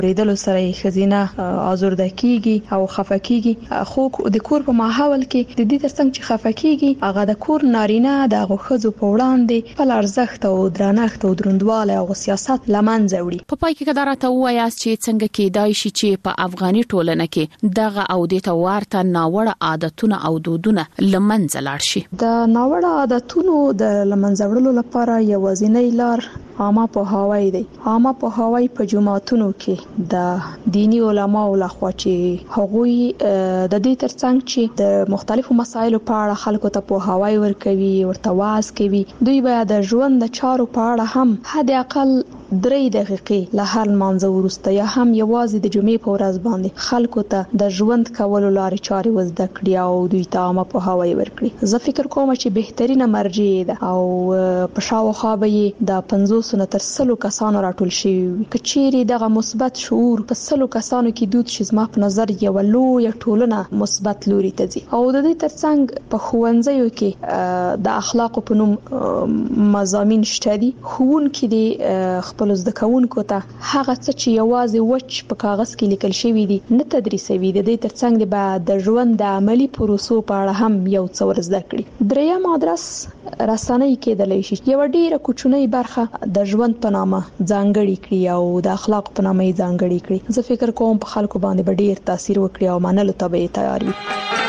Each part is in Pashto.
ریدلو سره ښځینه آزرده کیږي او خفه کیږي. خو د کور په ماحول کې د دې ترڅنګ چې خفه کیږي هغه د کور نارینه د غوښځو په وړاندې خپل ارزښت او درنښت او دروندواله او سیاست لمنځه وړي. په پای کې قدرته وایاست چې څنګه کېدای شي چې په افغاني ټولنه کې دغه او د توارته ناوړه عادتونه او دودونه لمنځه لاړ شي. د ناوړه عادتونو د لمنځه وړلو لپاره یوازینی لار عامه پوهاوی دی. عامه پوهاوی په جماعتونو کې د دینی علماو لخوا چې هغوی د دې ترڅنګ چې د مختلفو مسایلو په اړه خلکو ته پوهاوی ورکوي، ورته واعظ کوي، دوی باید د ژوند د چارو په اړه هم حد اقل 3 دقیقې له هر مانځه وروسته یا هم یوازې د جمعې په ورځ باندې خلکو ته د ژوند کولو لارې چارې وزده کړي او دوی ته عامه پوهاوی ورکړي. زه فکر کوم چې بهترینه مرجع ده او په شاوخوا به د 50 نه تر 100 کسانو راټول شي. کچېری دغه مثبت شعور په 100 کسانو کې دود شي، زما په نظر یو لوی ټولنه مثبت لوري ته ځي. او د دې ترڅنګ په ښوونځیو کې د اخلاق په نوم مضامین شته دي. ښوونکي د خپل زده کوونکو ته هغه څه چې یوازې وچ په کاغذ کې لیکل شوی دي نه تدریسوي. د دې ترڅنګ د ژوند د عملی پروسو په اړه هم یو څه ورزده کړي. دریم ادرس رسنۍ کېدلی شي یو ډیره کوچنۍ برخه د ژوند په نامه ځانګړي کړي او د اخلاق په نامه ځانګړي کړي. زه فکر کوم په خلکو باندې به ډیر تاثیر وکړي او منلو ته به تیار وي.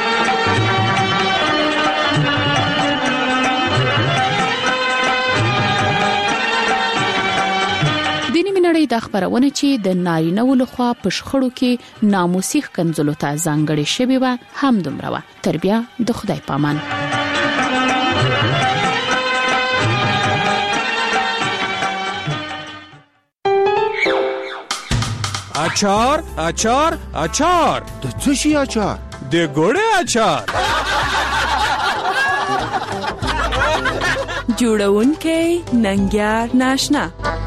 نړۍ د خبرونه چې د نارینه ولخوا په شخړو کې ناموسي ښکنځلو ته ځانګړې شوی و هم دومره و. تربیه د خدای پامان. اچار اچار اچار د څه شي اچار؟ د ګوړې اچار. جوړونکې ننګیار ناشنا.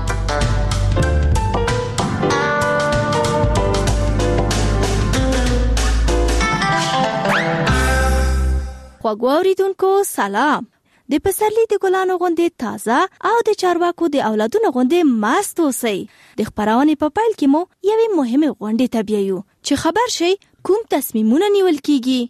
خوږواوریدونکو سلام. د پسرلی د ګلانو غوندې تازه او د چارواکو د اولادونو غوندې مست اوسئ. د خبرونې په پیل کې مو یوې مهمه غونډې ته بیایو چې خبر شئ کوم تصمیمونه نیول کیږي.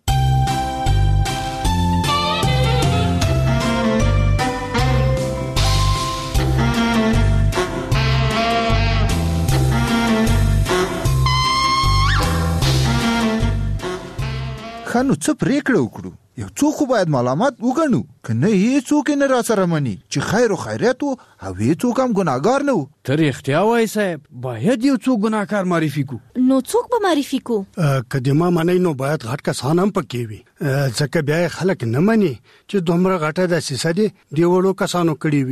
خانو څه پریکړه وکړو؟ یو څوک باید معلومات وګڼو، کنه هیڅ څوک نه را سره مني چې خیر او خیرات او هیڅ څوک هم ګناګار نه و. تر اختیا وای صاحب باید یو څوک ګناکار معرفي کو. نو څوک به معرفي کو؟ کدیما منای نو باید غټ کسان هم پکې وي، ځکه بیا خلک نه مني چې دومره غټه د سیسه دي دی وړو کسانو کړی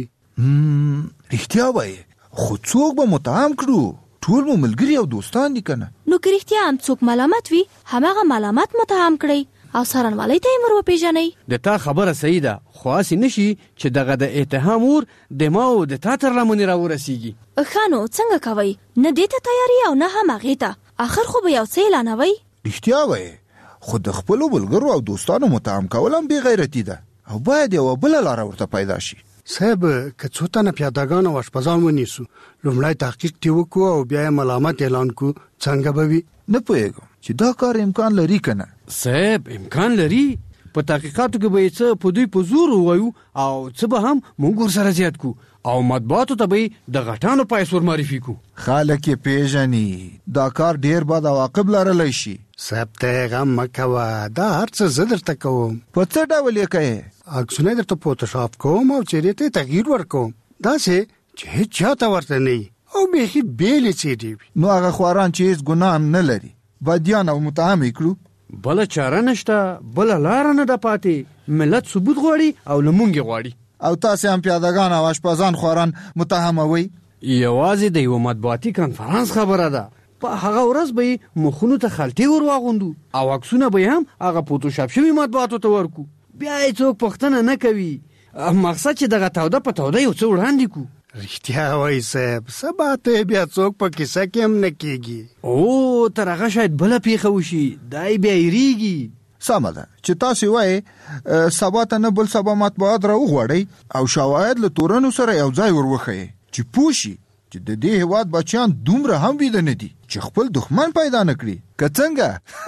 وي. اختیا وای خو څوک به متهم کړو؟ ټول مو ملګری او دوستان دي کنه. نو که رښتیا هم څوک ملامت وي هماغه ملامت متهم کړئ او سرنوالۍ ته یې وروپېژنئ. د تا خبره صحیح ده، خو هسې نشي چې دغه د اتهام اور د ما او د تا تر لمنې راورسیږي. ښه نو څنګه کوئ؟ نه دې ته تیاري او نه هم هغې ته، آخر خو به یو څه اعلانوئ. رښتیا وایي، خو د خپلو ملګرو او دوستانو متهم کول هم بې غیرتي ده او باید یوه بله لاره ورته پیدا شي. صاحب که څو تنه پیادهګان او اشپزان ونیسو، لومړی تحقیق تی وکړو او بیا یې ملامت اعلان کو، څنګه به وي؟ نه پوهېږم چې دا کار امکان لري که نه. صاحب امکان لري، په تحقیقاتو کې به یې څه په دوی په زور ووایو او څه به هم موږ ورسره زیات کو او مطبوعاتو ته به د غټانو پیسې ور معرفي کو. خلک یې پیژني، دا کار ډېر بد عواقب لرلی شي. صاحب ته غم مه کوه، دا هر څه زه درته کوم. په څه ډول یې کوې؟ عکسونه درته فوټوشاپ کوم او چهرې ته تغییر ورکوم، داسې چې هیڅ چاته ورته نه وي او بیخي بېلې څېرې وي. نو هغه خواران چې هیڅ ګناه هم نه لري بدیان او متهم یې کړو. بله چاره نشته، بله لاره نه ده پاتې. ملت ثبوت غواړي او له موږ غواړي. او تاسې هم پیادهګان او اشپزان خواران متهموئ؟ یوازې د یوه مطبوعاتي کنفرانس خبره ده. په هغه ورځ به مخونو ته خلټې ور واغوندو او عکسونه به هم هغه فوټوشاپ شوي مطبوعاتو ته ورکو. بیا یې څوک پوښتنه نه کوي، مقصد چې دغه توده په توده یو څه وړاندې کو. رښتیا وایي صاحب، سبا ته بیا څوک په کیسه کې هم نه کېږي. او تر هغه شاید بله پیښه وشي، دی بیا هېرېږي. سمه ده چې تاسې وایې سبا ته نه بل سبا مطبوعات را وغواړئ او شواهد له تورنو سره یو ځای ور وښیئ چې پوه شي چې د دې هیواد بچیان دومره هم ویده نه دي چې خپل دښمن پیدا نه کړي که څنګه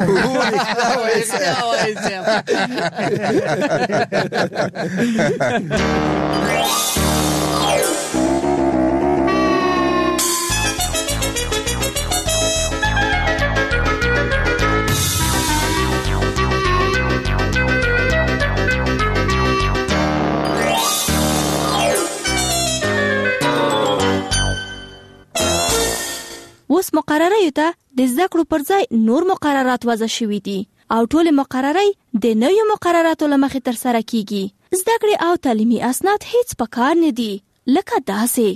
اوس مقررې ته د زده کړو پر ځای نور مقررات وضع شوي دي او ټول مقررې د نویو مقرراتو له مخې ترسره کیږي. زده کړې او تعلیمي اسناد هیڅ پکار نه دي لکه داسې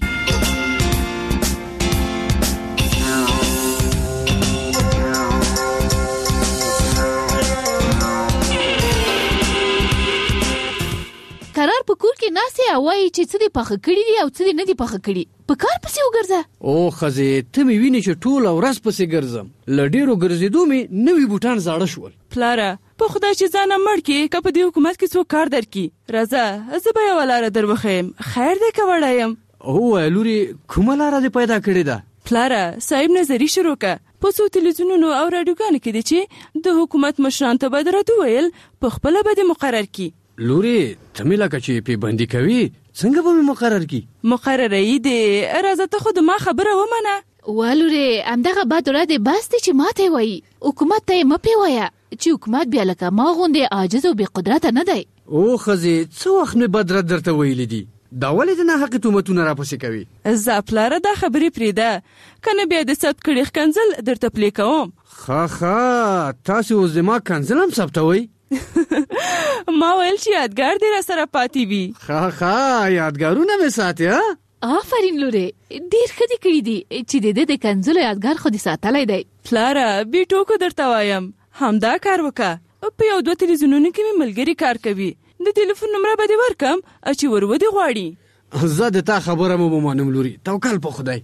قرار په کور کې ناسې وایي چې څه دې پخه کړي دي او څه دې نه دي پخه کړي په کار پسې وګرځه. او ښځې ته مې وینې چې ټوله ورځ پسې ګرځم له ډېرو ګرځېدو مې نوي بوټان زاړه شول. پلاره په خدای چې ځان مړ کې که په دې حکومت کې څوک کار درکړي راځه زه به یوه لاره در وښیم خیر دی که وړی یم. ووایه لورې کومه لاره دې پیدا کړې ده؟ پلاره صاحب نظري شروع که په څو تلویزیونونو او راډیوګانو کې دی چې د حکومت مشران ته به درته وویل په خپله به دې مقرر کړي. لورې ته مې لکه چې پیبندي کوي څنګه به مې مقرر کړي؟ مقررې دی راځه ته خو د ما خبره ومنه. والورې همدغه بد ورځ دی بس دی چې ماته وایي حکومت ته یې مه پې وایه چې حکومت بیا لکه ما غوندې عاجز او بې قدرته نه دی. او ښځې څه وخت مې بد رد درته ویلي دي دا ولې د ناحقې تهمتونه راپسې کوي؟ زه پلاره دا خبرې پرېږده که نه بیا د ثبت کړي ښکنځل درته پلې کوم. ښه تاسې اوس زما کنځل هم ثبتوئ؟ ما ویل چې یادګار دې را سره پاتې وي. ښه یادګارونه مې ساتي. آفرین لورې ډېر ښه دې کړي دي چې د دې د کنځلو یادګار خو دې ساتلی دی. پلاره بې ټوکو درته وایم همدا کار وکړه. په یو دوه تلویزیونونو کې مې ملګري کار کوي د ټلیفون نمره به دې ورکم چې ور ودې غواړي. زه د تا خبره مو ومنم لوري توکل په خدای.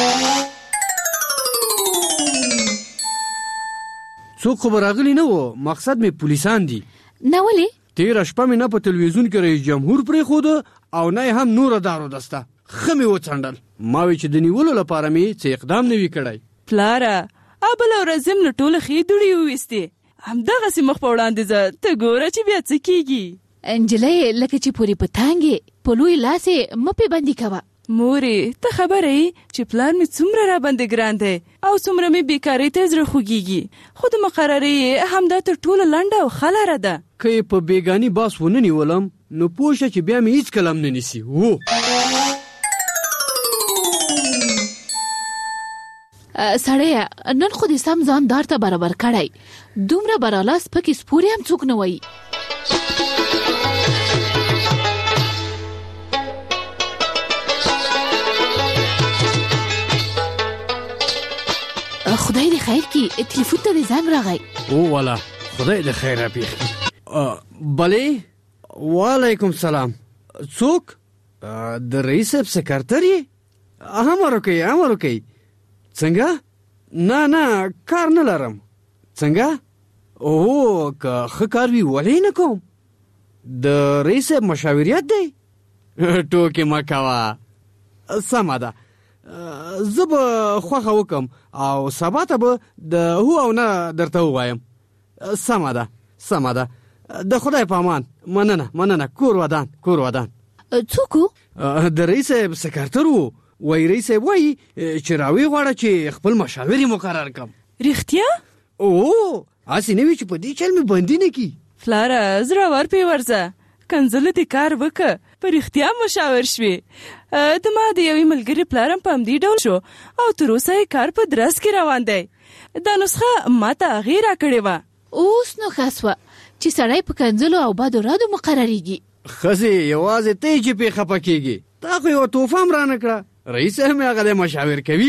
څوک خو به راغلی نه و مقصد مې پولیسان دي. نه ولې؟ تېره شپه مې نه په تلویزیون کې رئیس جمهور پرېښوده او نه یې هم نوره دارو دسته ښه مې وڅنډل. ما وی چې د نیولو لپاره مې څه اقدام نه وي کړی. پلاره بله ورځ یم له ټوله ښې دوړې وویستې همدغسې مخ په وړاندې ځه ته ګوره چې بیا څه کېږي. نجلۍ لکه چې پورې په تانګې په لوی لاس یې مه پې بندي کوه. مورې ته خبره یې چې پلار مې څومره را باندې ګران دی او څومره مې بیکارۍ ته زړه خوږیږي خو د مقررې همدا تر ټوله لنډه او ښه لاره ده. که یې په بېګاني باس ونه نیولم نو پوه شه چې بیا مې هیڅ کلم نه نیسي. سړیه نن خو دې سم ځان دار ته برابر کړی دومره برالاس پکې سپورې هم څوک نه وایي. خدای دې خیر کی ټلیفون ته دې زنګ راغی. او والا خدای دې خیر را پېښ کړي. بلې وعلیکم سلام. څوک؟ د رئیس صاحب سکرتر یې؟ امر وکئ. څنګه؟ نه کار نه لرم. څنګه؟ او که ښه کار وي ولې نه کوم؟ د رئیس صاحب مشاوریت دی؟ ټوکې مه کوه. سمه ده زه به خوښه وکم او سبا ته به د هو او نه درته ووایم. سمه ده د خدای په امان. مننه کور ودان. څوک و؟ د رئیس صاحب سکرتر و. وایي رئیس صاحب وایي چې راوی غواړه چې خپل مشاور یې مقرر کړم. رښتیا؟ او هسې نه وي چې په دې چل مې بندي نه کړي. پلاره زړور پې ورځه کنځلو دې کار وکړه په رښتیا مشاور شوې. د ما د یوې ملګري پلار هم په همدې ډول شو او تر اوسه یې کار په درس کې روان دی. دا نسخه ما ته هغې راکړې وه. اوس نو ښه سوه چې سړی په کنځلو او بدو رادو مقرریږي. ښځې یوازې ته یې چې پې خفه کېږي تا خو یوه توفه هم رانه کړه. رئیس هم هغه دی مشاور کوي.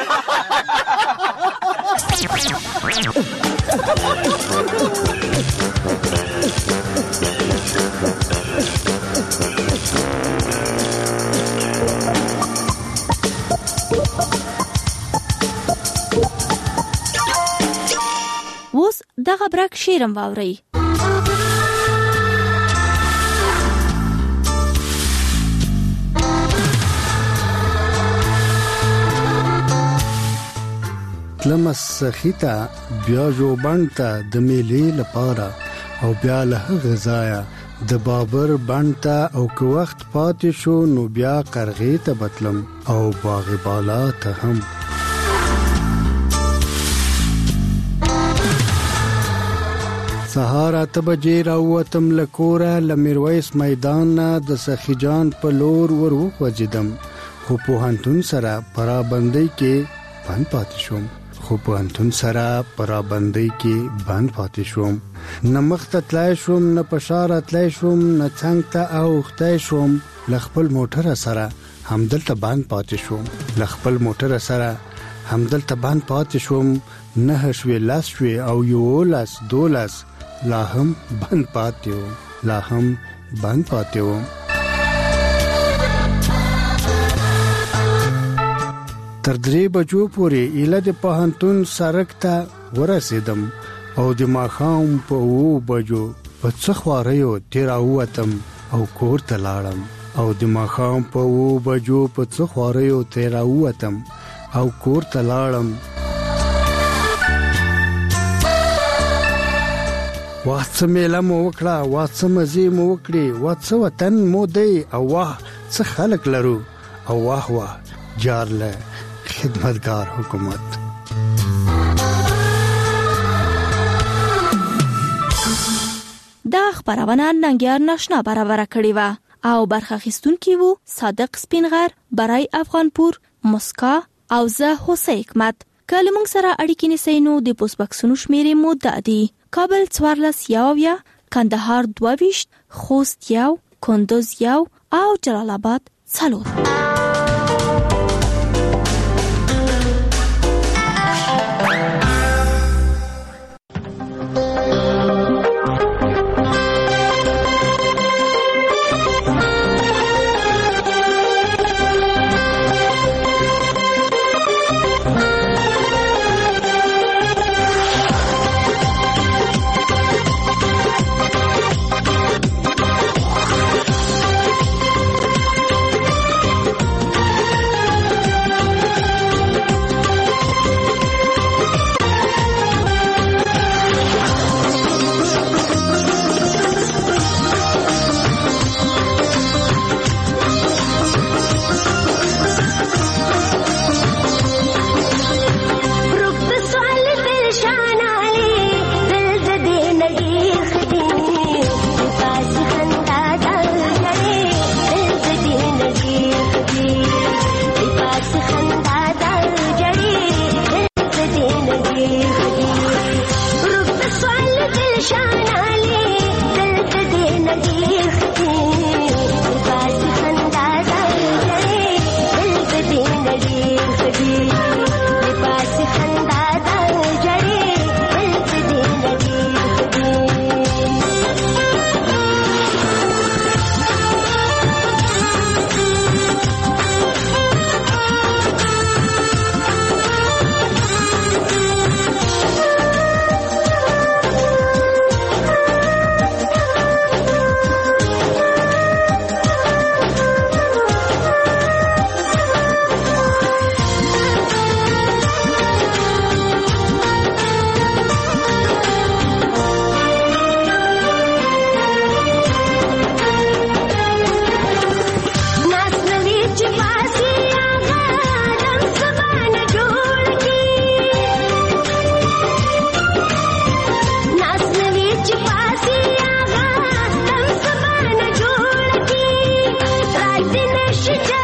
اوس دغه برک شیرم واورئ. تلم سخیتا بیا جو بنتا د میلې لپاره او بیا له غزایا د بابر بنتا او که وخت پاتې شو نو بیا قرغې ته بتلم او باغ بالا ته هم. سهار 8 بجې راووتم له کوره له میرویس میدان نه د سخي جان په لور ور وخوځېدم خو پوهنتون سره پرابندۍ کې بند پاتې شوم نه مخ ته تلای شوم نه په شا راتلی شوم نه څنګ ته اوښتی شوم له خپل موټره سره همدلته بند پاتې شوم 9 شوې 10 شوې او 11 12 لا هم بند پاتې وم. تر 3 بجو پورې ایله د پوهنتون سړک ته ورسېدم او د ماښام په 2 بجو په څه خواریو تېراووتم او کور ته لاړم. واڅه میله مو وکړه، واڅه مزې مو وکړې، واڅه وطن مو دی او واه څه خلک لرو او واه جارله خدمتگار حکومت. دا خبرونه ننګیار ناشنا برابر کړی و او برخه اخیستونکي وو صادق سپینغر، برای افغانپور، مسکا او زه حسین حکمت. کله موږ سره اړیکې نیسئ نو د پوسټ باکسونو شمیرې مو دادي: کابل 14 کندهار 22 خوست 1 کندوز 1 او جلال آباد 4.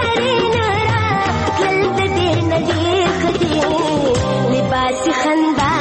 خندا